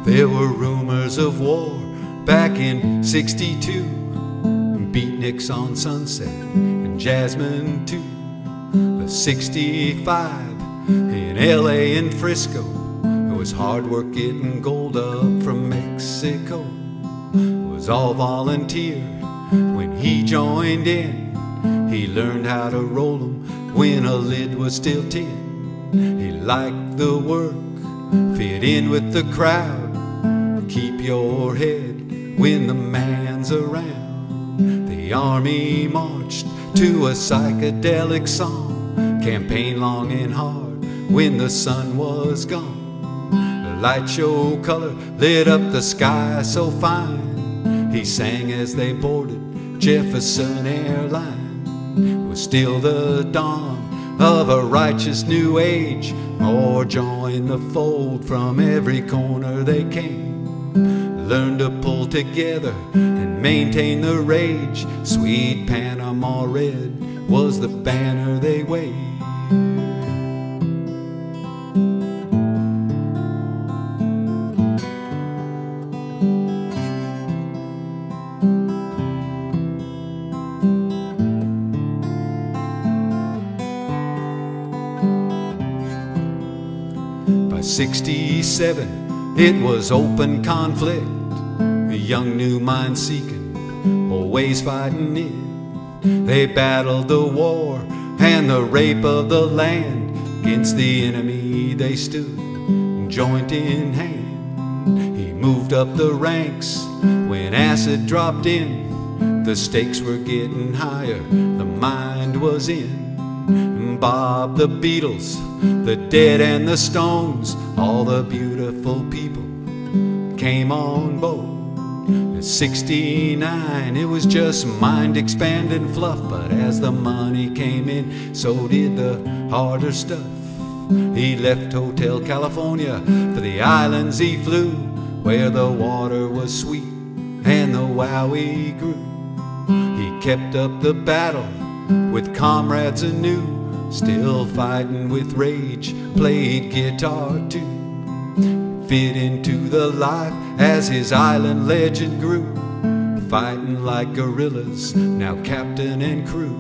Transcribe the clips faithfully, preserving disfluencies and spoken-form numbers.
There were rumors of war back in sixty-two, beatniks on Sunset and Jasmine too. The sixty-five in L A and Frisco, it was hard work getting gold up from Mexico. It was all volunteer when he joined in. He learned how to roll 'em when a lid was still tin. He liked the work, fit in with the crowd, keep your head when the man's around. The army marched to a psychedelic song, campaign long and hard when the sun was gone. The light show color lit up the sky so fine. He sang as they boarded Jefferson Airline. It was still the dawn of a righteous new age. More joined the fold from every corner they came. Learned to pull together and maintain the rage. Sweet Panama Red was the banner they waved. By sixty-seven, it was open conflict. A young new mind seeking, always fighting it. They battled the war and the rape of the land. Against the enemy they stood, joint in hand. He moved up the ranks when acid dropped in. The stakes were getting higher, the mind was in. Bob, the Beatles, the Dead and the Stones, all the beautiful people came on board. At sixty-nine, it was just mind-expanding fluff, but as the money came in, so did the harder stuff. He left Hotel California, for the islands he flew, where the water was sweet and the wowie grew. He kept up the battle with comrades anew, still fighting with rage, played guitar too. Fit into the life as his island legend grew, fighting like gorillas, now captain and crew.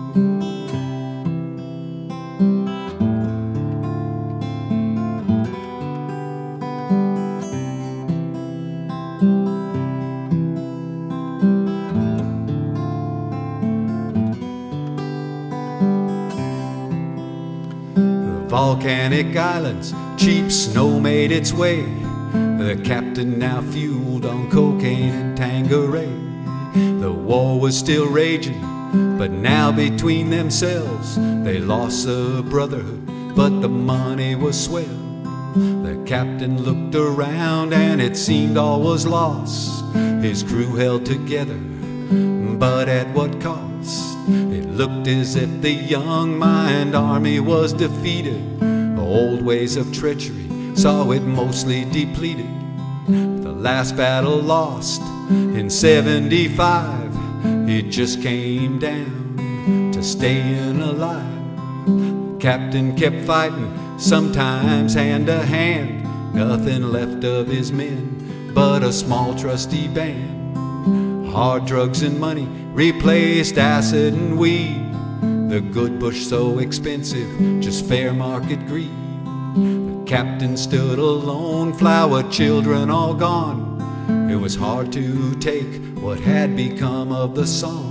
Volcanic islands, cheap snow made its way. The captain now fueled on cocaine and Tanqueray. The war was still raging, but now between themselves they lost the brotherhood, but the money was swell. The captain looked around and it seemed all was lost. His crew held together, but at what cost? It looked as if the young mind army was defeated. Old ways of treachery saw it mostly depleted. The last battle lost in seventy-five, it just came down to staying alive. Captain kept fighting, sometimes hand to hand. Nothing left of his men but a small trusty band. Hard drugs and money replaced acid and weed. The good bush so expensive, just fair market greed. The captain stood alone, flower children all gone. It was hard to take what had become of the song.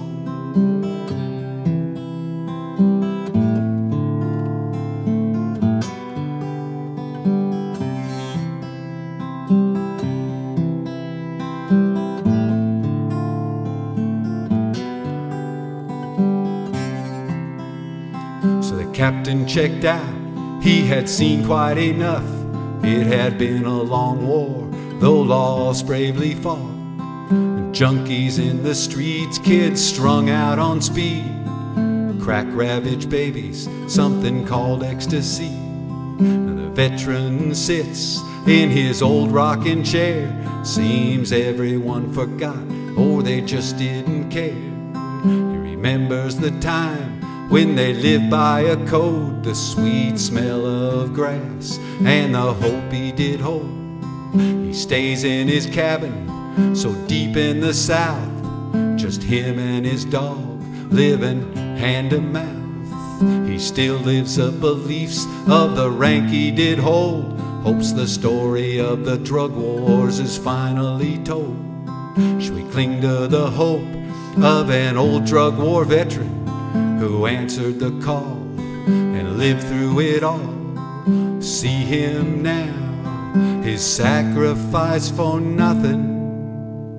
So the captain checked out, he had seen quite enough. It had been a long war, though lost bravely fought. Junkies in the streets, kids strung out on speed, crack ravaged babies, something called ecstasy. The veteran sits in his old rocking chair. Seems everyone forgot, or they just didn't care. He remembers the time when they lived by a code, the sweet smell of grass and the hope he did hold. He stays in his cabin so deep in the South, just him and his dog living hand to mouth. He still lives up beliefs of the rank he did hold, hopes the story of the drug wars is finally told. Should we cling to the hope of an old drug war veteran who answered the call and lived through it all? See him now, his sacrifice for nothing.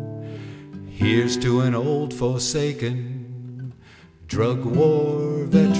Here's to an old forsaken drug war veteran.